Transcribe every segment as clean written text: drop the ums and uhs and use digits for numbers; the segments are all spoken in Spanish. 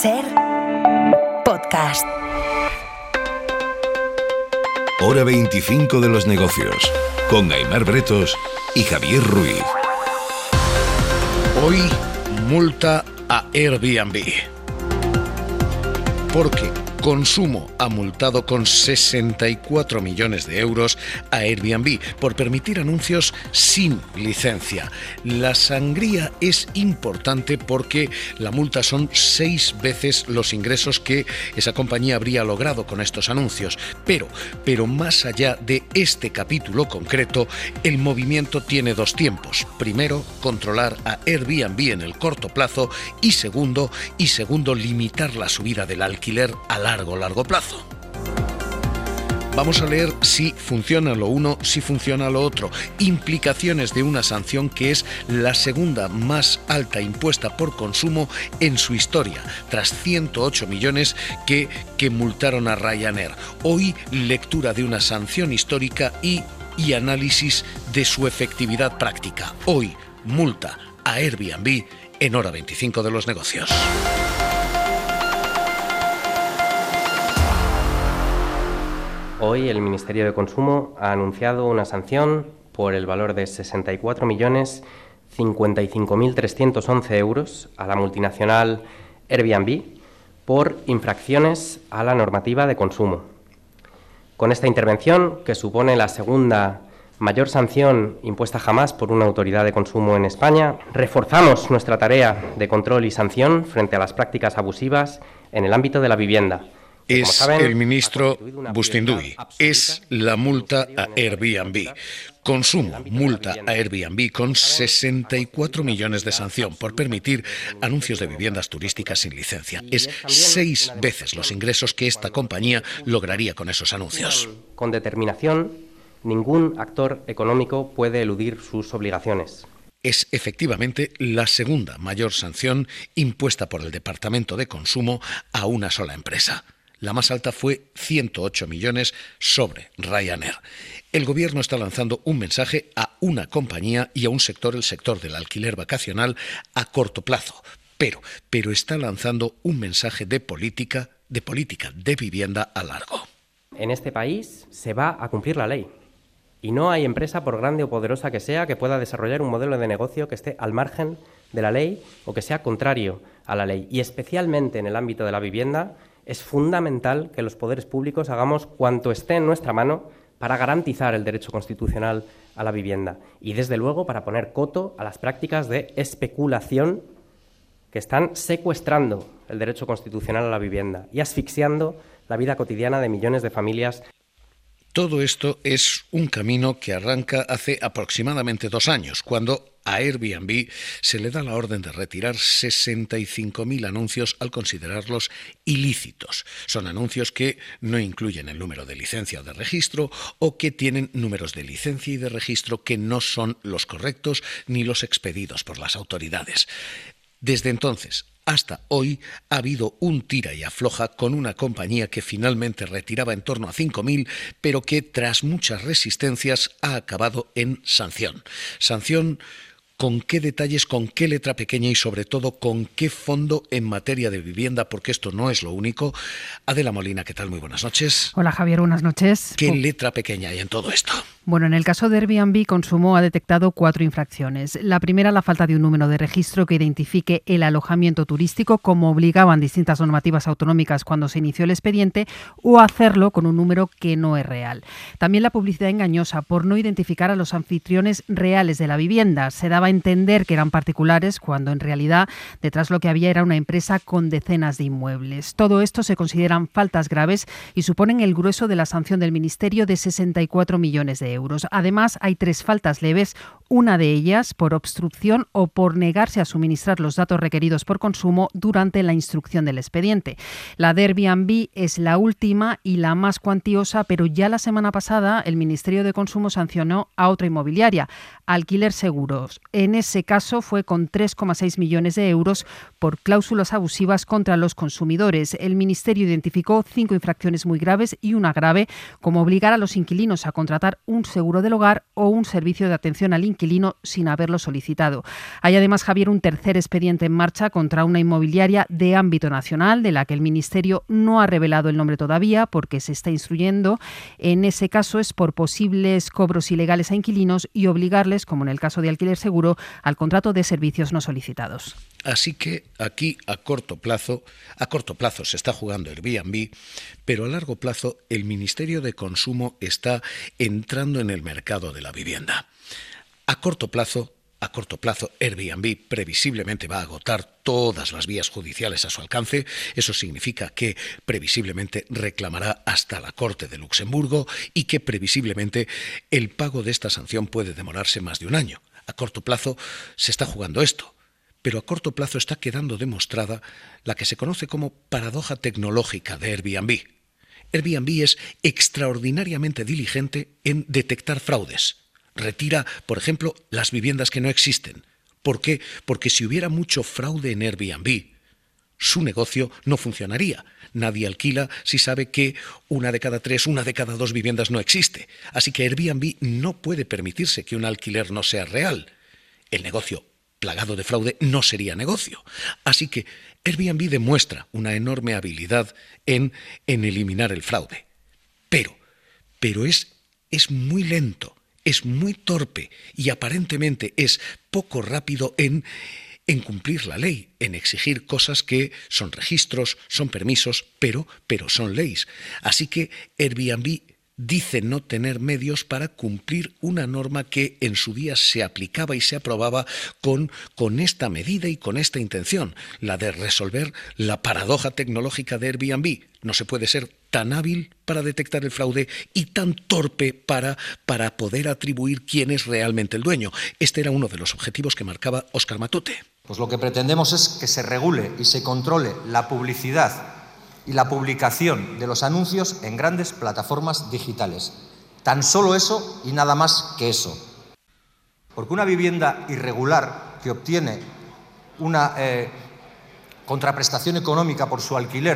SER Podcast. Hora 25 de los negocios, con Aimar Bretos y Javier Ruiz. Hoy, multa a Airbnb. Porque Consumo ha multado con 64 millones de euros a Airbnb por permitir anuncios sin licencia. La sangría es importante porque la multa son 6 veces los ingresos que esa compañía habría logrado con estos anuncios. Pero más allá de este capítulo concreto, el movimiento tiene dos tiempos. Primero, controlar a Airbnb en el corto plazo y segundo, limitar la subida del alquiler a largo plazo. Vamos a leer si funciona lo uno, si funciona lo otro. Implicaciones de una sanción que es la segunda más alta impuesta por Consumo en su historia, tras 108 millones que multaron a Ryanair. Hoy, lectura de una sanción histórica y análisis de su efectividad práctica. Hoy, multa a Airbnb en Hora 25 de los negocios. Hoy el Ministerio de Consumo ha anunciado una sanción por el valor de 64.055.311 euros a la multinacional Airbnb por infracciones a la normativa de consumo. Con esta intervención, que supone la segunda mayor sanción impuesta jamás por una autoridad de consumo en España, reforzamos nuestra tarea de control y sanción frente a las prácticas abusivas en el ámbito de la vivienda. Es saben, el ministro Bustinduy. Es la multa a Airbnb. Consumo multa a Airbnb con 64 millones de sanción por permitir anuncios de viviendas turísticas sin licencia. Es 6 veces los ingresos que esta compañía lograría con esos anuncios. Con determinación, ningún actor económico puede eludir sus obligaciones. Es efectivamente la segunda mayor sanción impuesta por el Departamento de Consumo a una sola empresa. La más alta fue 108 millones sobre Ryanair. El gobierno está lanzando un mensaje a una compañía y a un sector, el sector del alquiler vacacional, a corto plazo. Pero está lanzando un mensaje de política de vivienda a largo. En este país se va a cumplir la ley. Y no hay empresa, por grande o poderosa que sea, que pueda desarrollar un modelo de negocio que esté al margen de la ley o que sea contrario a la ley. Y especialmente en el ámbito de la vivienda, es fundamental que los poderes públicos hagamos cuanto esté en nuestra mano para garantizar el derecho constitucional a la vivienda y, desde luego, para poner coto a las prácticas de especulación que están secuestrando el derecho constitucional a la vivienda y asfixiando la vida cotidiana de millones de familias. Todo esto es un camino que arranca hace aproximadamente 2 años, cuando a Airbnb se le da la orden de retirar 65.000 anuncios al considerarlos ilícitos. Son anuncios que no incluyen el número de licencia o de registro o que tienen números de licencia y de registro que no son los correctos ni los expedidos por las autoridades. Desde entonces hasta hoy ha habido un tira y afloja con una compañía que finalmente retiraba en torno a 5.000, pero que tras muchas resistencias ha acabado en sanción. Sanción, ¿con qué detalles, con qué letra pequeña y sobre todo con qué fondo en materia de vivienda? Porque esto no es lo único. Adela Molina, ¿qué tal? Muy buenas noches. Hola Javier, buenas noches. ¿Qué letra pequeña hay en todo esto? Bueno, en el caso de Airbnb, Consumo ha detectado 4 infracciones. La primera, la falta de un número de registro que identifique el alojamiento turístico, como obligaban distintas normativas autonómicas cuando se inició el expediente, o hacerlo con un número que no es real. También la publicidad engañosa por no identificar a los anfitriones reales de la vivienda. Se daba a entender que eran particulares cuando en realidad detrás lo que había era una empresa con decenas de inmuebles. Todo esto se consideran faltas graves y suponen el grueso de la sanción del Ministerio de 64 millones de euros. Además, hay 3 faltas leves, una de ellas por obstrucción o por negarse a suministrar los datos requeridos por Consumo durante la instrucción del expediente. La de Airbnb es la última y la más cuantiosa, pero ya la semana pasada el Ministerio de Consumo sancionó a otra inmobiliaria, Alquiler Seguros, En ese caso fue con 3,6 millones de euros por cláusulas abusivas contra los consumidores. El Ministerio identificó 5 infracciones muy graves y una grave, como obligar a los inquilinos a contratar un seguro del hogar o un servicio de atención al inquilino sin haberlo solicitado. Hay además, Javier, un tercer expediente en marcha contra una inmobiliaria de ámbito nacional, de la que el Ministerio no ha revelado el nombre todavía porque se está instruyendo. En ese caso es por posibles cobros ilegales a inquilinos y obligarles, como en el caso de Alquiler Seguro, al contrato de servicios no solicitados. Así que aquí a corto plazo se está jugando Airbnb, pero a largo plazo el Ministerio de Consumo está entrando en el mercado de la vivienda. A corto plazo, Airbnb previsiblemente va a agotar todas las vías judiciales a su alcance. Eso significa que previsiblemente reclamará hasta la Corte de Luxemburgo y que previsiblemente el pago de esta sanción puede demorarse más de un año. A corto plazo se está jugando esto, pero a corto plazo está quedando demostrada la que se conoce como paradoja tecnológica de Airbnb. Airbnb es extraordinariamente diligente en detectar fraudes. Retira, por ejemplo, las viviendas que no existen. ¿Por qué? Porque si hubiera mucho fraude en Airbnb, su negocio no funcionaría. Nadie alquila si sabe que 1 de cada 3, 1 de cada 2 viviendas no existe. Así que Airbnb no puede permitirse que un alquiler no sea real. El negocio plagado de fraude no sería negocio. Así que Airbnb demuestra una enorme habilidad en eliminar el fraude. Pero es muy lento, es muy torpe y aparentemente es poco rápido en cumplir la ley, en exigir cosas que son registros, son permisos, pero son leyes. Así que Airbnb dice no tener medios para cumplir una norma que en su día se aplicaba y se aprobaba con esta medida y con esta intención, la de resolver la paradoja tecnológica de Airbnb. No se puede ser tan hábil para detectar el fraude y tan torpe para poder atribuir quién es realmente el dueño. Este era uno de los objetivos que marcaba Óscar Matute. Pues lo que pretendemos es que se regule y se controle la publicidad y la publicación de los anuncios en grandes plataformas digitales. Tan solo eso y nada más que eso. Porque una vivienda irregular que obtiene una contraprestación económica por su alquiler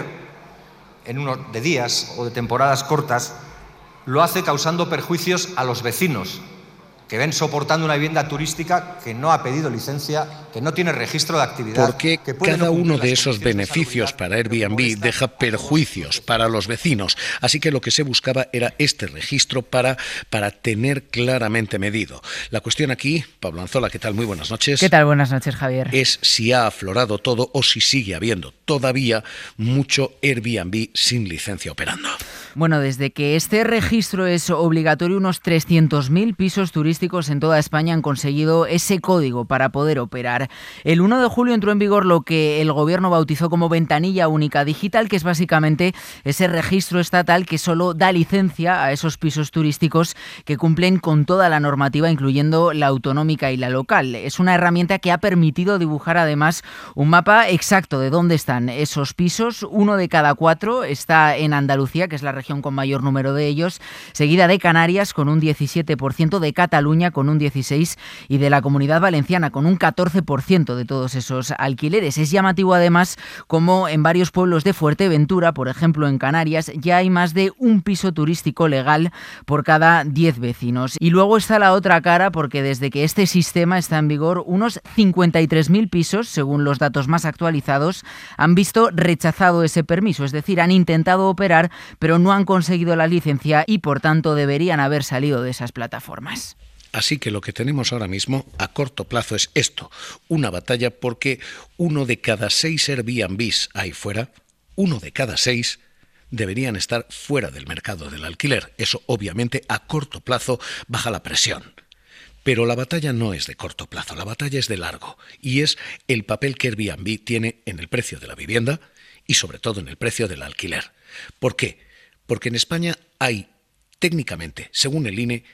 en unos de días o de temporadas cortas, lo hace causando perjuicios a los vecinos, que ven soportando una vivienda turística que no ha pedido licencia, que no tiene registro de actividad. Porque cada uno de esos beneficios para Airbnb deja perjuicios para los vecinos. Así que lo que se buscaba era este registro para tener claramente medido. La cuestión aquí, Pablo Anzola, ¿qué tal? Muy buenas noches. ¿Qué tal? Buenas noches, Javier. Es si ha aflorado todo o si sigue habiendo todavía mucho Airbnb sin licencia operando. Bueno, desde que este registro es obligatorio, unos 300.000 pisos turísticos en toda España han conseguido ese código para poder operar. El 1 de julio entró en vigor lo que el Gobierno bautizó como ventanilla única digital, que es básicamente ese registro estatal que solo da licencia a esos pisos turísticos que cumplen con toda la normativa, incluyendo la autonómica y la local. Es una herramienta que ha permitido dibujar además un mapa exacto de dónde están esos pisos. 1 de cada 4 está en Andalucía, que es la región con mayor número de ellos, seguida de Canarias con un 17%, de Cataluña con un 16% y de la Comunidad Valenciana con un 14% de todos esos alquileres. Es llamativo además como en varios pueblos de Fuerteventura, por ejemplo en Canarias, ya hay más de un piso turístico legal por cada 10 vecinos. Y luego está la otra cara, porque desde que este sistema está en vigor, unos 53.000 pisos, según los datos más actualizados, han visto rechazado ese permiso, es decir, han intentado operar, pero no han conseguido la licencia y por tanto deberían haber salido de esas plataformas. Así que lo que tenemos ahora mismo a corto plazo es esto, una batalla porque 1 de cada 6 Airbnbs ahí fuera, 1 de cada 6 deberían estar fuera del mercado del alquiler. Eso obviamente a corto plazo baja la presión. Pero la batalla no es de corto plazo, la batalla es de largo y es el papel que Airbnb tiene en el precio de la vivienda y sobre todo en el precio del alquiler. ¿Por qué? Porque en España hay, técnicamente, según el INE,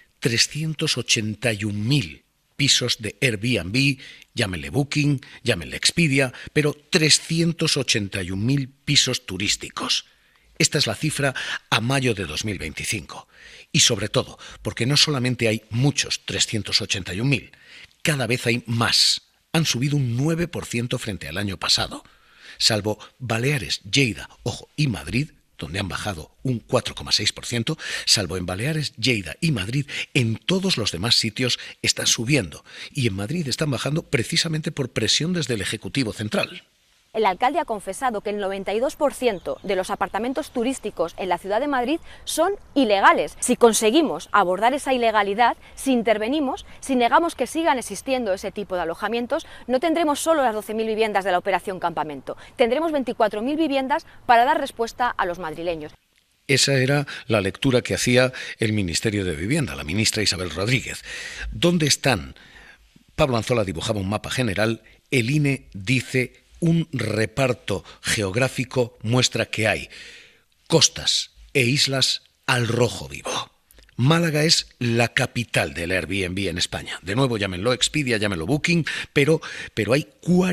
381.000 pisos de Airbnb, llámenle Booking, llámenle Expedia, pero 381.000 pisos turísticos. Esta es la cifra a mayo de 2025. Y sobre todo, porque no solamente hay muchos 381.000, cada vez hay más. Han subido un 9% frente al año pasado. Salvo Baleares, Lleida, ojo, y Madrid, donde han bajado un 4,6%, salvo en Baleares, Lleida y Madrid, en todos los demás sitios están subiendo. Y en Madrid están bajando precisamente por presión desde el Ejecutivo Central. El alcalde ha confesado que el 92% de los apartamentos turísticos en la ciudad de Madrid son ilegales. Si conseguimos abordar esa ilegalidad, si intervenimos, si negamos que sigan existiendo ese tipo de alojamientos, no tendremos solo las 12.000 viviendas de la Operación Campamento, tendremos 24.000 viviendas para dar respuesta a los madrileños. Esa era la lectura que hacía el Ministerio de Vivienda, la ministra Isabel Rodríguez. ¿Dónde están? Pablo Anzola dibujaba un mapa general, el INE dice: un reparto geográfico muestra que hay costas e islas al rojo vivo. Málaga es la capital del Airbnb en España. De nuevo, llámenlo Expedia, llámenlo Booking, pero hay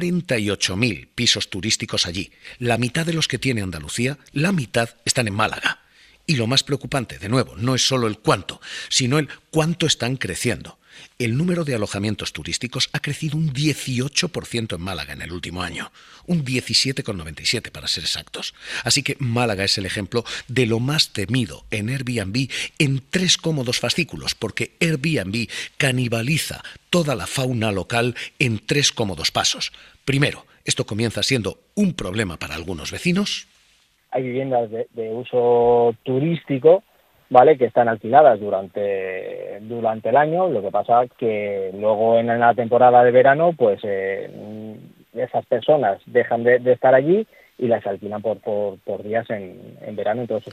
48.000 pisos turísticos allí. La mitad de los que tiene Andalucía, la mitad están en Málaga. Y lo más preocupante, de nuevo, no es solo el cuánto, sino el cuánto están creciendo. El número de alojamientos turísticos ha crecido un 18% en Málaga en el último año, un 17,97% para ser exactos. Así que Málaga es el ejemplo de lo más temido en Airbnb en 3 cómodos fascículos, porque Airbnb canibaliza toda la fauna local en 3 cómodos pasos. Primero, esto comienza siendo un problema para algunos vecinos. Hay viviendas de uso turístico, ¿vale?, que están alquiladas durante el año. Lo que pasa que luego en la temporada de verano, pues esas personas dejan de estar allí y las alquilan por días en verano. Entonces,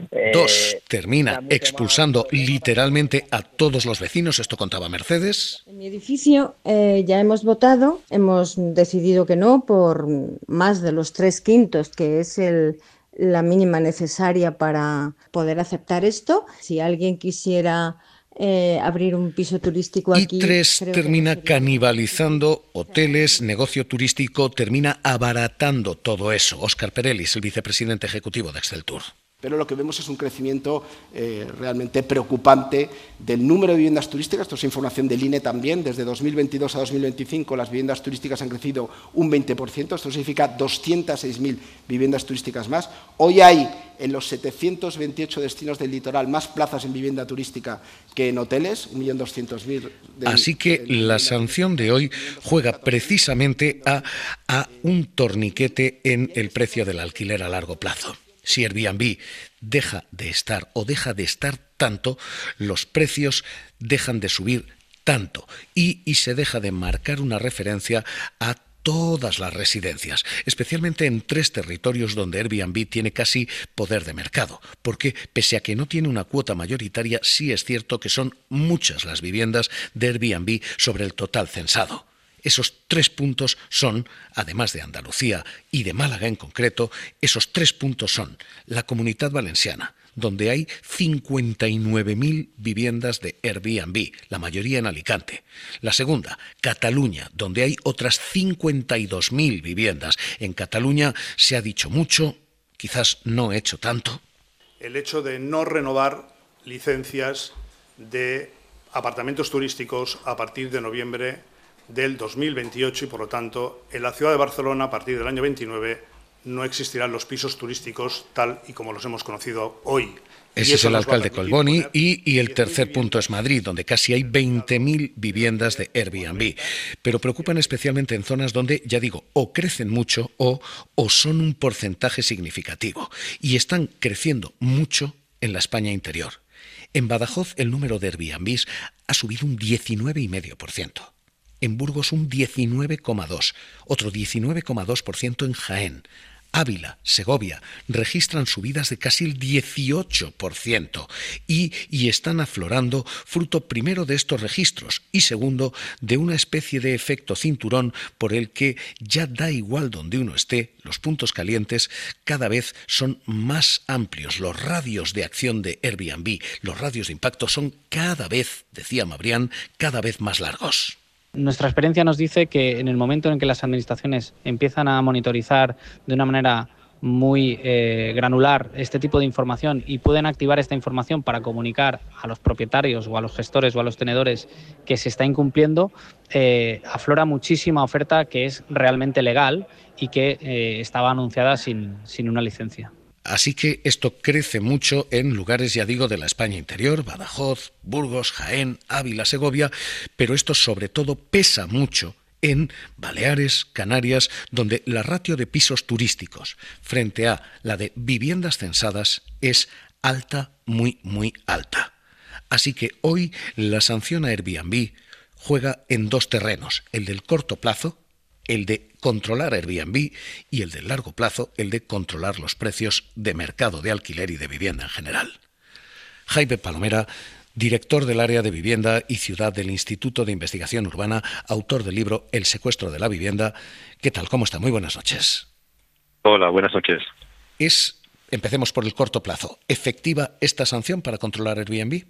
2. Termina expulsando literalmente a todos los vecinos. Esto contaba Mercedes. En mi edificio ya hemos votado, hemos decidido que no por más de los 3/5, que es la mínima necesaria para poder aceptar esto. Si alguien quisiera abrir un piso turístico aquí... Y 3, termina canibalizando hoteles, negocio turístico, termina abaratando todo eso. Óscar Perelis, el vicepresidente ejecutivo de Exceltur. Pero lo que vemos es un crecimiento realmente preocupante del número de viviendas turísticas. Esto es información del INE también. Desde 2022 a 2025 las viviendas turísticas han crecido un 20%. Esto significa 206.000 viviendas turísticas más. Hoy hay en los 728 destinos del litoral más plazas en vivienda turística que en hoteles, 1.200.000. Así que la sanción de hoy juega precisamente a un torniquete en el precio del alquiler a largo plazo. Si Airbnb deja de estar tanto, los precios dejan de subir tanto y se deja de marcar una referencia a todas las residencias, especialmente en 3 territorios donde Airbnb tiene casi poder de mercado, porque pese a que no tiene una cuota mayoritaria, sí es cierto que son muchas las viviendas de Airbnb sobre el total censado. Esos 3 puntos son, además de Andalucía y de Málaga en concreto, esos 3 puntos son la Comunidad Valenciana, donde hay 59.000 viviendas de Airbnb, la mayoría en Alicante. La segunda, Cataluña, donde hay otras 52.000 viviendas. En Cataluña se ha dicho mucho, quizás no hecho tanto. El hecho de no renovar licencias de apartamentos turísticos a partir de noviembre del 2028 y, por lo tanto, en la ciudad de Barcelona, a partir del año 29, no existirán los pisos turísticos tal y como los hemos conocido hoy. Ese es el alcalde Colboni y el tercer punto es Madrid, donde casi hay 20.000 viviendas de Airbnb. Pero preocupan especialmente en zonas donde, ya digo, o crecen mucho o son un porcentaje significativo. Y están creciendo mucho en la España interior. En Badajoz el número de Airbnbs ha subido un 19,5%. En Burgos un 19,2%, otro 19,2% en Jaén. Ávila, Segovia, registran subidas de casi el 18% y están aflorando fruto primero de estos registros y segundo de una especie de efecto cinturón por el que ya da igual donde uno esté, los puntos calientes cada vez son más amplios. Los radios de acción de Airbnb, los radios de impacto son cada vez, decía Mabrián, cada vez más largos. Nuestra experiencia nos dice que en el momento en que las administraciones empiezan a monitorizar de una manera muy granular este tipo de información y pueden activar esta información para comunicar a los propietarios o a los gestores o a los tenedores que se está incumpliendo, aflora muchísima oferta que es realmente legal y que estaba anunciada sin una licencia. Así que esto crece mucho en lugares, ya digo, de la España interior, Badajoz, Burgos, Jaén, Ávila, Segovia, pero esto sobre todo pesa mucho en Baleares, Canarias, donde la ratio de pisos turísticos frente a la de viviendas censadas es alta, muy, muy alta. Así que hoy la sanción a Airbnb juega en dos terrenos, el del corto plazo, el de controlar Airbnb, y el del largo plazo, el de controlar los precios de mercado de alquiler y de vivienda en general. Jaime Palomera, director del área de vivienda y ciudad del Instituto de Investigación Urbana, autor del libro El secuestro de la vivienda. ¿Qué tal? ¿Cómo está? Muy buenas noches. Hola, buenas noches. Empecemos por el corto plazo, ¿efectiva esta sanción para controlar Airbnb?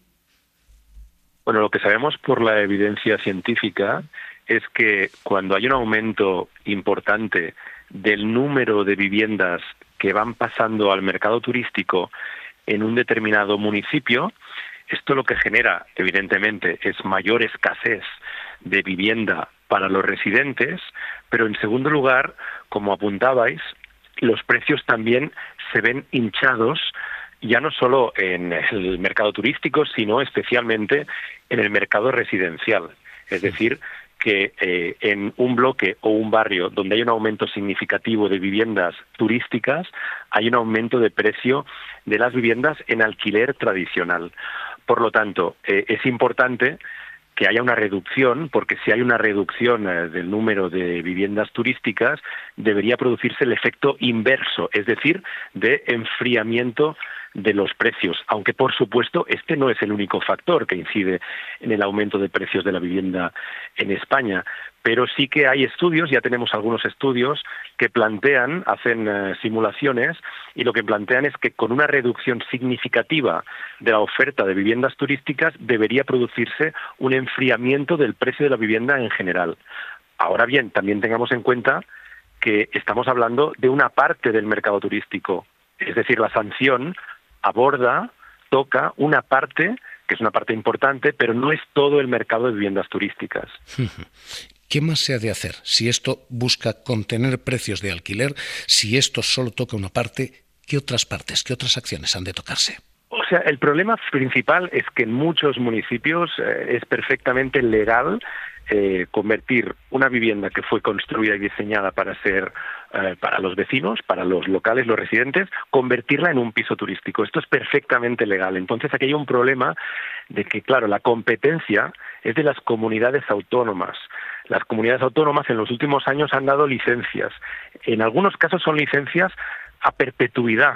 Bueno, lo que sabemos por la evidencia científica es que cuando hay un aumento importante del número de viviendas que van pasando al mercado turístico en un determinado municipio, esto lo que genera, evidentemente, es mayor escasez de vivienda para los residentes, pero en segundo lugar, como apuntabais, los precios también se ven hinchados, ya no solo en el mercado turístico, sino especialmente en el mercado residencial. Es decir, que en un bloque o un barrio donde hay un aumento significativo de viviendas turísticas, hay un aumento de precio de las viviendas en alquiler tradicional. Por lo tanto, es importante que haya una reducción, porque si hay una reducción del número de viviendas turísticas, debería producirse el efecto inverso, es decir, de enfriamiento de los precios, aunque por supuesto este no es el único factor que incide en el aumento de precios de la vivienda en España, pero sí que hay estudios, ya tenemos algunos estudios que hacen simulaciones, y lo que plantean es que con una reducción significativa de la oferta de viviendas turísticas debería producirse un enfriamiento del precio de la vivienda en general. Ahora bien, también tengamos en cuenta que estamos hablando de una parte del mercado turístico, es decir, la sanción toca una parte, que es una parte importante, pero no es todo el mercado de viviendas turísticas. ¿Qué más se ha de hacer? Si esto busca contener precios de alquiler, si esto solo toca una parte, ¿qué otras partes, qué otras acciones han de tocarse? O sea, el problema principal es que en muchos municipios es perfectamente legal convertir una vivienda que fue construida y diseñada para ser para los vecinos, para los locales, los residentes, convertirla en un piso turístico. Esto es perfectamente legal. Entonces aquí hay un problema de que, claro, la competencia es de las comunidades autónomas. Las comunidades autónomas en los últimos años han dado licencias. En algunos casos son licencias a perpetuidad.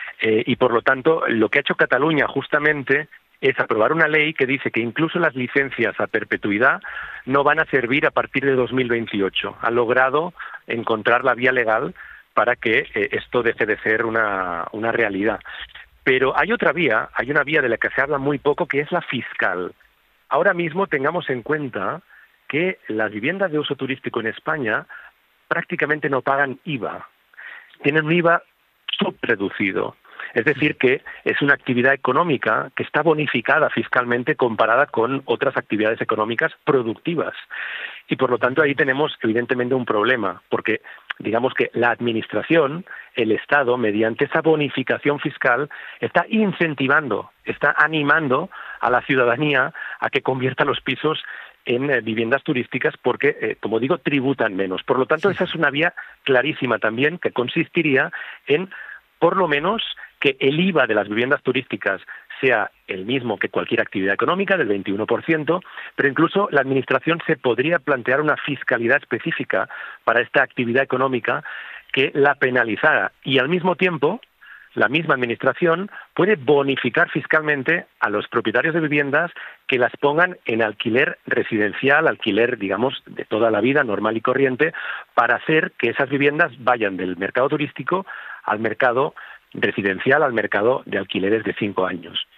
Y por lo tanto, lo que ha hecho Cataluña justamente es aprobar una ley que dice que incluso las licencias a perpetuidad no van a servir a partir de 2028. Ha logrado encontrar la vía legal para que esto deje de ser una realidad. Pero hay otra vía, hay una vía de la que se habla muy poco, que es la fiscal. Ahora mismo tengamos en cuenta que las viviendas de uso turístico en España prácticamente no pagan IVA. Tienen un IVA subreducido. Es decir, que es una actividad económica que está bonificada fiscalmente comparada con otras actividades económicas productivas. Y por lo tanto ahí tenemos evidentemente un problema, porque digamos que la administración, el Estado, mediante esa bonificación fiscal, está incentivando, está animando a la ciudadanía a que convierta los pisos en viviendas turísticas porque, como digo, tributan menos. Por lo tanto, esa es una vía clarísima también que consistiría en, por lo menos, que el IVA de las viviendas turísticas sea el mismo que cualquier actividad económica, del 21%, pero incluso la Administración se podría plantear una fiscalidad específica para esta actividad económica que la penalizara. Y al mismo tiempo, la misma Administración puede bonificar fiscalmente a los propietarios de viviendas que las pongan en alquiler residencial, alquiler, digamos, de toda la vida, normal y corriente, para hacer que esas viviendas vayan del mercado turístico al mercado residencial, al mercado de alquileres de 5 años.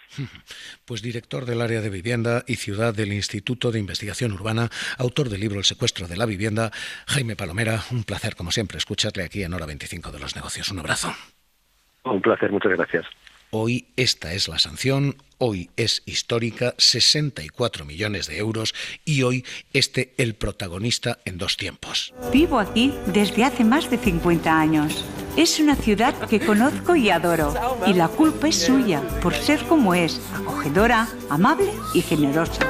Pues director del área de vivienda y ciudad del Instituto de Investigación Urbana, autor del libro El secuestro de la vivienda, Jaime Palomera, un placer como siempre escucharle aquí en Hora 25 de los negocios. Un abrazo. Un placer, muchas gracias. Hoy esta es la sanción, hoy es histórica, 64 millones de euros y hoy el protagonista en dos tiempos. Vivo aquí desde hace más de 50 años. Es una ciudad que conozco y adoro y la culpa es suya por ser como es, acogedora, amable y generosa.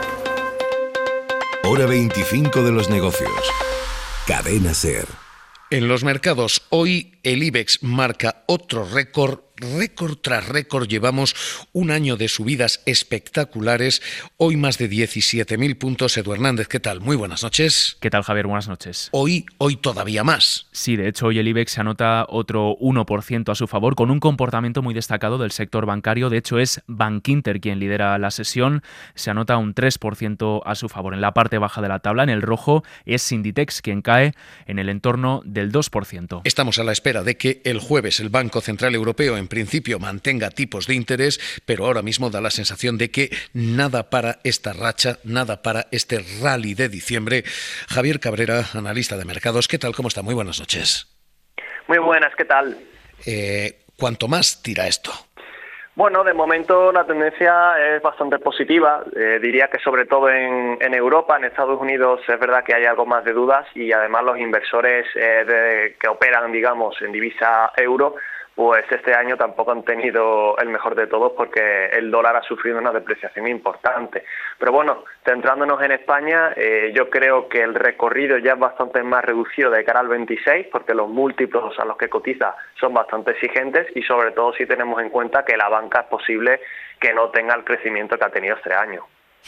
Hora 25 de los negocios. Cadena SER. En los mercados, hoy el IBEX marca otro récord tras récord. Llevamos un año de subidas espectaculares. Hoy más de 17.000 puntos. Edu Hernández, ¿qué tal? Muy buenas noches. ¿Qué tal, Javier? Buenas noches. Hoy todavía más. Sí, de hecho, hoy el IBEX se anota otro 1% a su favor, con un comportamiento muy destacado del sector bancario. De hecho, es Bankinter quien lidera la sesión. Se anota un 3% a su favor. En la parte baja de la tabla, en el rojo, es Inditex quien cae en el entorno del 2%. Estamos a la espera de que el jueves el Banco Central Europeo en principio mantenga tipos de interés, pero ahora mismo da la sensación de que nada para esta racha, nada para este rally de diciembre. Javier Cabrera, analista de mercados, ¿qué tal? ¿Cómo está? Muy buenas noches. Muy buenas, ¿qué tal? ¿Cuánto más tira esto? Bueno, de momento la tendencia es bastante positiva. Diría que sobre todo en Europa, en Estados Unidos, es verdad que hay algo más de dudas y además los inversores que operan, digamos, en divisa euro, pues este año tampoco han tenido el mejor de todos porque el dólar ha sufrido una depreciación importante. Pero bueno, centrándonos en España, yo creo que el recorrido ya es bastante más reducido de cara al 26 porque los múltiplos a los que cotiza son bastante exigentes y sobre todo si tenemos en cuenta que la banca es posible que no tenga el crecimiento que ha tenido este año.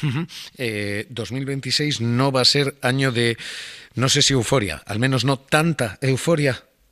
2026 no va a ser año de, no sé si euforia, al menos no tanta euforia.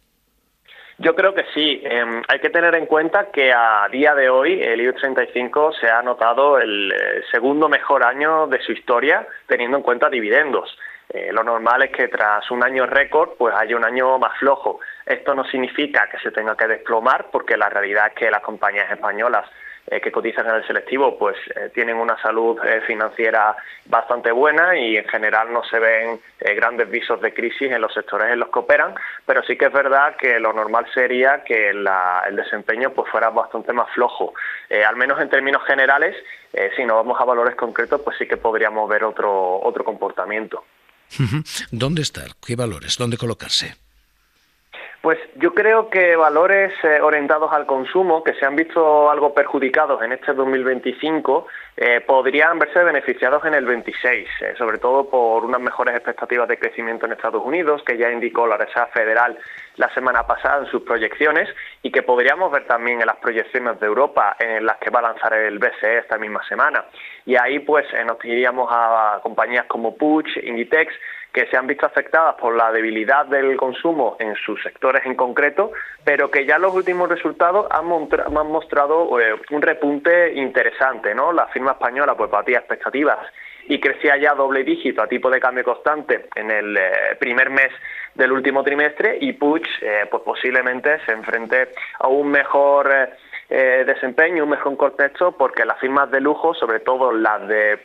Yo creo que sí. Hay que tener en cuenta que a día de hoy el IBEX 35 se ha anotado el segundo mejor año de su historia teniendo en cuenta dividendos. Lo normal es que tras un año récord pues haya un año más flojo. Esto no significa que se tenga que desplomar porque la realidad es que las compañías españolas que cotizan en el selectivo pues tienen una salud financiera bastante buena y en general no se ven grandes visos de crisis en los sectores en los que operan, pero sí que es verdad que lo normal sería que el desempeño pues fuera bastante más flojo. Al menos en términos generales, si nos vamos a valores concretos, pues sí que podríamos ver otro comportamiento. ¿Dónde estar? ¿Qué valores? ¿Dónde colocarse? Pues yo creo que valores orientados al consumo, que se han visto algo perjudicados en este 2025, podrían verse beneficiados en el 26, sobre todo por unas mejores expectativas de crecimiento en Estados Unidos, que ya indicó la Reserva Federal la semana pasada en sus proyecciones, y que podríamos ver también en las proyecciones de Europa, en las que va a lanzar el BCE esta misma semana. Y ahí pues nos iríamos a compañías como Puig, Inditex, que se han visto afectadas por la debilidad del consumo en sus sectores en concreto, pero que ya los últimos resultados han mostrado un repunte interesante, ¿no? La firma española pues batía expectativas y crecía ya doble dígito a tipo de cambio constante en el primer mes del último trimestre y Puig pues posiblemente se enfrente a un mejor desempeño, un mejor contexto, porque las firmas de lujo, sobre todo las de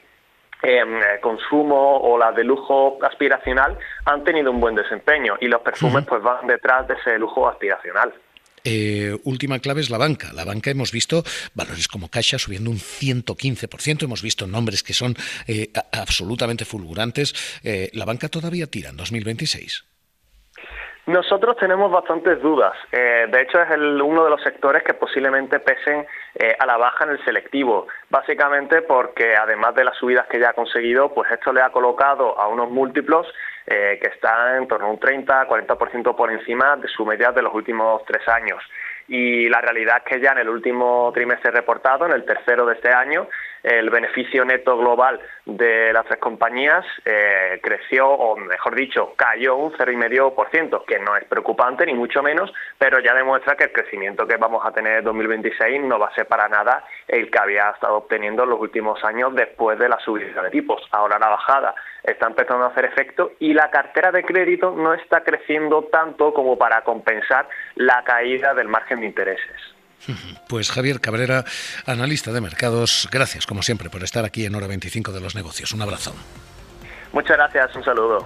consumo o las de lujo aspiracional, han tenido un buen desempeño y los perfumes pues van detrás de ese lujo aspiracional. Última clave es la banca. La banca hemos visto valores como Caixa subiendo un 115%, hemos visto nombres que son absolutamente fulgurantes. ¿La banca todavía tira en 2026? Nosotros tenemos bastantes dudas. De hecho, es uno de los sectores que posiblemente pesen a la baja en el selectivo. Básicamente porque, además de las subidas que ya ha conseguido, pues esto le ha colocado a unos múltiplos que están en torno a un 30-40% por encima de su media de los últimos 3 años. Y la realidad es que ya en el último trimestre reportado, en el tercero de este año, el beneficio neto global de las 3 compañías creció, o mejor dicho, cayó un 0,5%, que no es preocupante ni mucho menos, pero ya demuestra que el crecimiento que vamos a tener en 2026 no va a ser para nada el que había estado obteniendo en los últimos años después de la subida de tipos. Ahora la bajada está empezando a hacer efecto y la cartera de crédito no está creciendo tanto como para compensar la caída del margen de intereses. Pues Javier Cabrera, analista de mercados, gracias como siempre por estar aquí en Hora 25 de los negocios. Un abrazo. Muchas gracias, un saludo.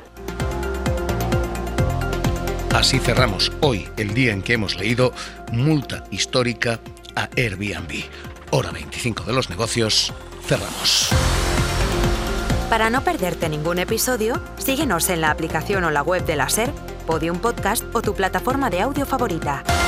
Así cerramos hoy el día en que hemos leído multa histórica a Airbnb. Hora 25 de los negocios, cerramos. Para no perderte ningún episodio, síguenos en la aplicación o la web de la SER, Podium Podcast o tu plataforma de audio favorita.